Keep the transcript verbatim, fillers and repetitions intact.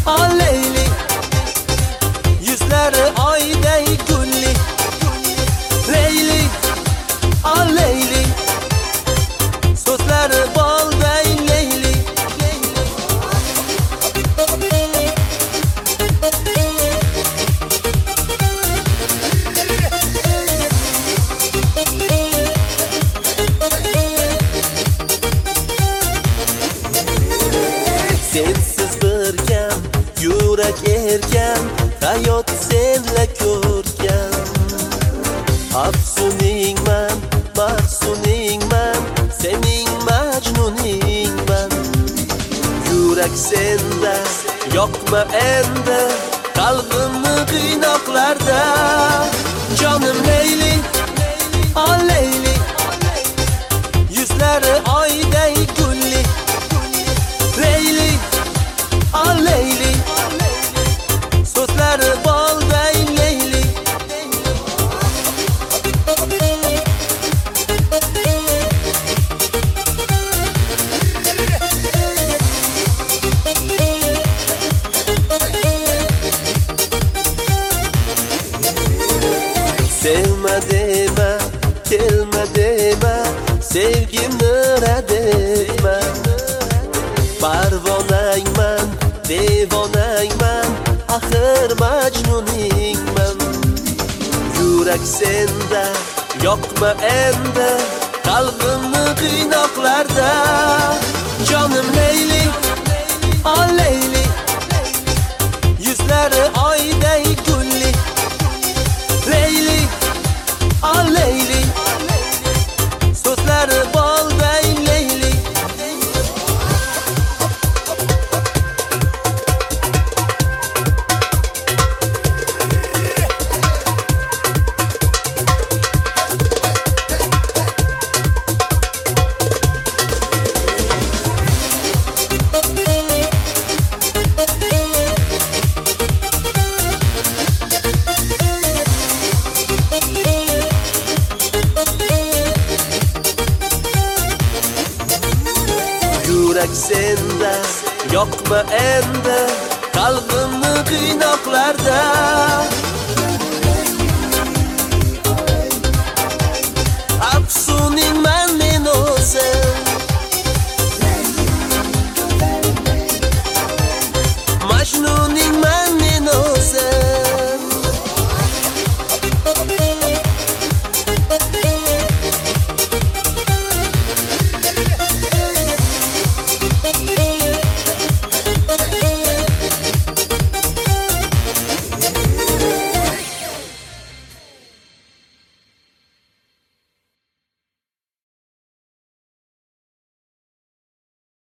Ah Leyli, yüzleri ayday gulli. Leyli, ah Leyli, sözleri balday Leyli. Sensiz birgam, yurak erkan, hayot senla ko'rgan. Afsuningman, mahsuningman, sening majnuningman. Yurak senda, yoqma endi qalbimni qiynoqlarda. Jonim Leyli, ah Leyli, yuzlari oyday gulli. Leyli, ah Leyli, sözleri balday Leyli. Sevme deme, kelme deme, sevgimni rad etme. Parvonangman, devonangman, axir majnuningman. Yurak senda, yoqma endi qalbimni qiynoqlarda. Jonim Leyli, ah Leyli, yuzlari oyday gulli. Leyli, ah Leyli, sözleri balday Leyli. Yurak senda, yoqma endi qalbimni qiynoqlarda.